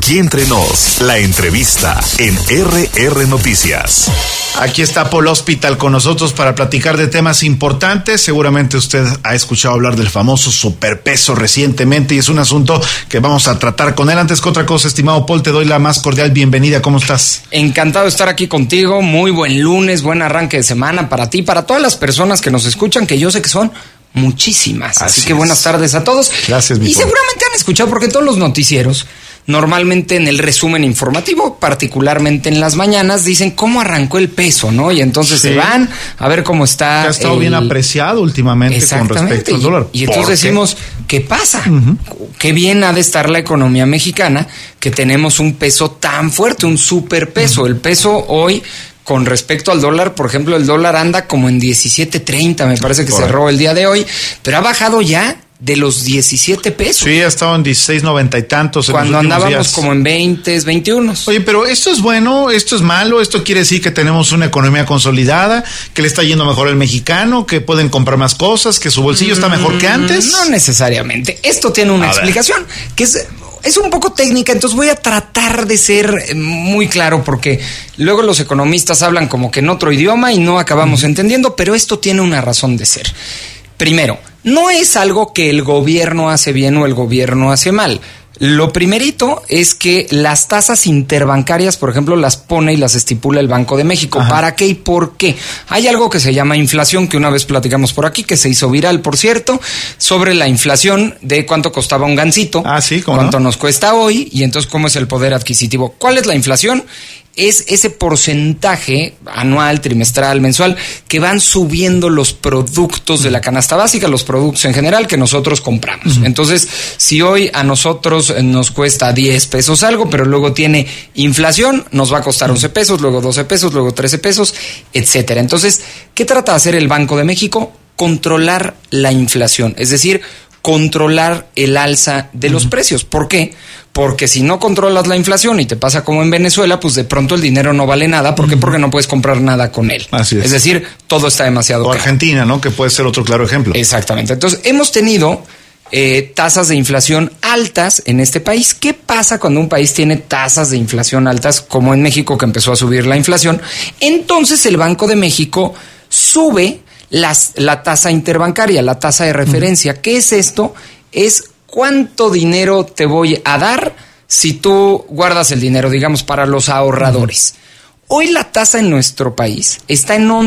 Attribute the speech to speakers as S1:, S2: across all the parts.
S1: Aquí entre nos, la entrevista en RR Noticias.
S2: Aquí está Paul Hospital con nosotros para platicar de temas importantes. Seguramente usted ha escuchado hablar del famoso superpeso recientemente y es un asunto que vamos a tratar con él. Antes que otra cosa, estimado Paul, te doy la más cordial bienvenida. ¿Cómo estás?
S3: Encantado de estar aquí contigo. Muy buen lunes, buen arranque de semana para ti, para todas las personas que nos escuchan, que yo sé que son muchísimas. Así que buenas tardes a todos.
S2: Gracias, mi Paul.
S3: Seguramente han escuchado, porque en todos los noticieros, normalmente en el resumen informativo, particularmente en las mañanas, dicen cómo arrancó el peso, ¿no? Y entonces se van a ver cómo está.
S2: Que ha estado bien apreciado últimamente con respecto al dólar.
S3: Y entonces decimos, ¿qué pasa? Qué bien ha de estar la economía mexicana, que tenemos un peso tan fuerte, un superpeso. El peso hoy, con respecto al dólar, por ejemplo, el dólar anda como en 17.30, me parece que cerró el día de hoy, pero ha bajado ya de los 17 pesos.
S2: Sí, ha estado en 16.90 y tantos.
S3: Cuando andábamos como en 20, 21.
S2: Oye, pero esto es bueno, esto es malo, esto quiere decir que tenemos una economía consolidada, que le está yendo mejor al mexicano, que pueden comprar más cosas, que su bolsillo está mejor que antes.
S3: No necesariamente. Esto tiene una explicación que es un poco técnica, entonces voy a tratar de ser muy claro, porque luego los economistas hablan como que en otro idioma y no acabamos entendiendo, pero esto tiene una razón de ser. Primero, no es algo que el gobierno hace bien o el gobierno hace mal. Lo primerito es que las tasas interbancarias, por ejemplo, las pone y las estipula el Banco de México. Ajá. ¿Para qué y por qué? Hay algo que se llama inflación, que una vez platicamos por aquí, que se hizo viral, por cierto, sobre la inflación de cuánto costaba un gansito,
S2: sí,
S3: cuánto nos cuesta hoy, y entonces cómo es el poder adquisitivo. ¿Cuál es la inflación? Es ese porcentaje anual, trimestral, mensual, que van subiendo los productos de la canasta básica, los productos en general que nosotros compramos. Entonces, si hoy a nosotros nos cuesta 10 pesos algo, pero luego tiene inflación, nos va a costar 11 pesos, luego 12 pesos, luego 13 pesos, etcétera. Entonces, ¿qué trata de hacer el Banco de México? Controlar la inflación, es decir, controlar el alza de los precios. ¿Por qué? Porque si no controlas la inflación y te pasa como en Venezuela, pues de pronto el dinero no vale nada. ¿Por qué? Porque no puedes comprar nada con él. Así es. Es decir, todo está demasiado caro.
S2: O Argentina, ¿no? Que puede ser otro claro ejemplo.
S3: Exactamente. Entonces, hemos tenido tasas de inflación altas en este país. ¿Qué pasa cuando un país tiene tasas de inflación altas, como en México, que empezó a subir la inflación? Entonces, el Banco de México sube la tasa interbancaria, la tasa de referencia. ¿Qué es esto? Es cuánto dinero te voy a dar si tú guardas el dinero, digamos, para los ahorradores. Hoy la tasa en nuestro país está en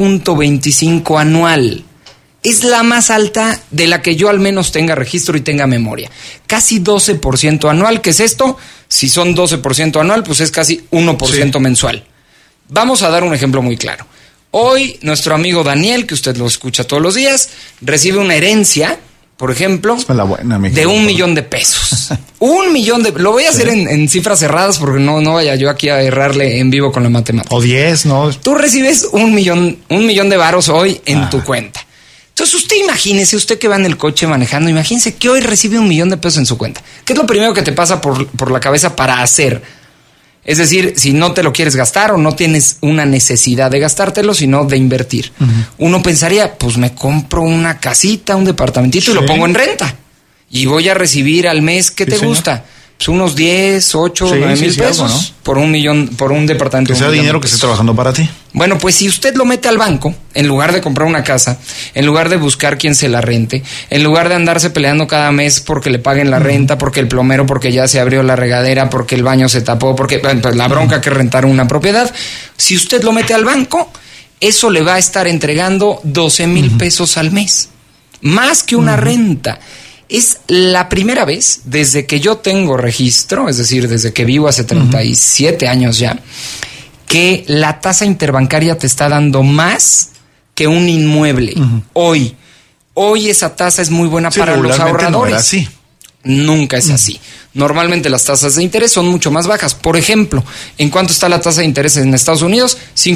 S3: 11.25 anual. Es la más alta de la que yo al menos tenga registro y tenga memoria. Casi 12% anual. ¿Qué es esto? Si son 12% anual, pues es casi 1% mensual. Vamos a dar un ejemplo muy claro. Hoy, nuestro amigo Daniel, que usted lo escucha todos los días, recibe una herencia, por ejemplo, de 1 millón de pesos. 1 millón de... Lo voy a hacer en cifras cerradas porque no vaya yo aquí a errarle en vivo con la matemática.
S2: O 10, ¿no?
S3: Tú recibes 1 millón de varos hoy en tu cuenta. Entonces usted imagínese, usted que va en el coche manejando, imagínese que hoy recibe 1 millón de pesos en su cuenta. ¿Qué es lo primero que te pasa por la cabeza para hacer? Es decir, si no te lo quieres gastar o no tienes una necesidad de gastártelo, sino de invertir. Uno pensaría, pues me compro una casita, un departamentito y lo pongo en renta. Y voy a recibir al mes, ¿qué te gusta? Pues unos 10, 8, 9 mil pesos, algo, ¿no? Por 1 millón, por un departamento.
S2: Que sea dinero que esté trabajando para ti.
S3: Bueno, pues si usted lo mete al banco, en lugar de comprar una casa, en lugar de buscar quien se la rente, en lugar de andarse peleando cada mes porque le paguen la renta, porque el plomero, porque ya se abrió la regadera, porque el baño se tapó, porque pues, la bronca que rentar una propiedad, si usted lo mete al banco, eso le va a estar entregando 12 mil pesos al mes. Más que una renta. Es la primera vez desde que yo tengo registro, es decir, desde que vivo hace 37 años ya, que la tasa interbancaria te está dando más que un inmueble. Hoy esa tasa es muy buena para los ahorradores.
S2: No era así.
S3: Nunca es así. Normalmente las tasas de interés son mucho más bajas. Por ejemplo, ¿en cuánto está la tasa de interés en Estados Unidos?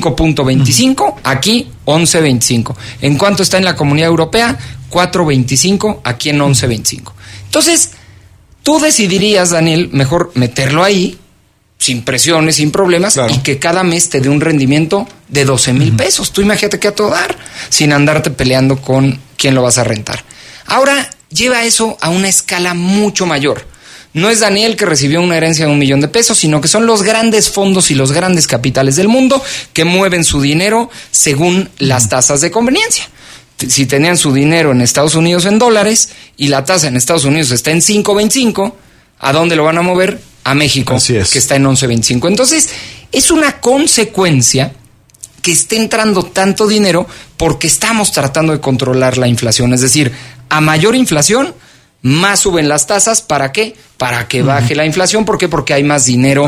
S3: 5.25, aquí 11.25. ¿En cuánto está en la Comunidad Europea? 4.25, aquí en 11.25. Entonces, tú decidirías, Daniel, mejor meterlo ahí, sin presiones, sin problemas, y que cada mes te dé un rendimiento de 12 mil pesos. Tú imagínate que a todo dar, sin andarte peleando con quién lo vas a rentar. Ahora, lleva eso a una escala mucho mayor. no es Daniel que recibió una herencia de $1 millón, sino que son los grandes fondos y los grandes capitales del mundo que mueven su dinero según las tasas de conveniencia. Si tenían su dinero en Estados Unidos en dólares y la tasa en Estados Unidos está en 5.25, ¿a dónde lo van a mover? A México, que está en 11.25. Entonces, es una consecuencia que esté entrando tanto dinero porque estamos tratando de controlar la inflación. Es decir, a mayor inflación, más suben las tasas. ¿Para qué? Para que baje la inflación. ¿Por qué? Porque hay más dinero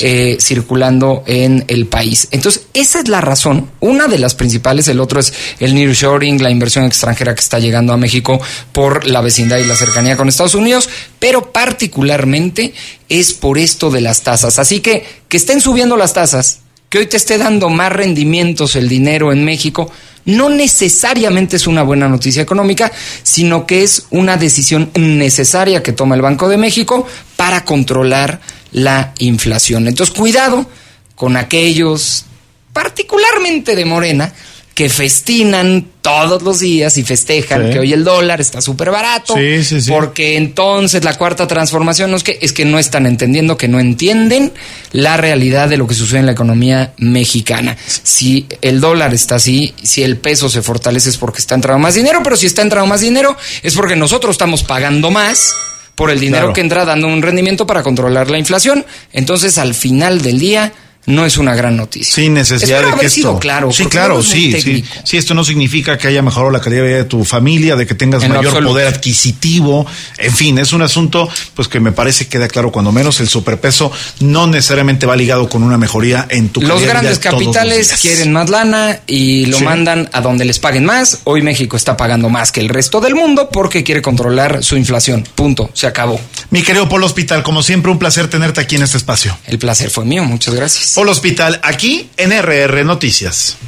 S3: circulando en el país. Entonces, esa es la razón. Una de las principales, el otro es el nearshoring, la inversión extranjera que está llegando a México por la vecindad y la cercanía con Estados Unidos, pero particularmente es por esto de las tasas. Así que estén subiendo las tasas, que hoy te esté dando más rendimientos el dinero en México, no necesariamente es una buena noticia económica, sino que es una decisión necesaria que toma el Banco de México para controlar la inflación. Entonces, cuidado con aquellos, particularmente de Morena, que festinan todos los días y festejan que hoy el dólar está súper barato, porque entonces la cuarta transformación es que no están entendiendo, que no entienden la realidad de lo que sucede en la economía mexicana. Si el dólar está así, si el peso se fortalece es porque está entrando más dinero, pero si está entrando más dinero es porque nosotros estamos pagando más por el dinero que entra, dando un rendimiento para controlar la inflación. Entonces, al final del día, no es una gran noticia.
S2: Sin necesidad de que esto...
S3: claro.
S2: Sí, claro, sí. Esto no significa que haya mejorado la calidad de vida de tu familia, de que tengas mayor poder adquisitivo. En fin, es un asunto pues que me parece queda claro, cuando menos el superpeso no necesariamente va ligado con una mejoría en tu calidad de vida. Los grandes
S3: capitales quieren más lana y lo mandan a donde les paguen más. Hoy México está pagando más que el resto del mundo porque quiere controlar su inflación. Punto. Se acabó.
S2: Mi querido Polo Hospital, como siempre, un placer tenerte aquí en este espacio.
S3: El placer fue mío. Muchas gracias.
S2: Polo Hospital, aquí en RR Noticias.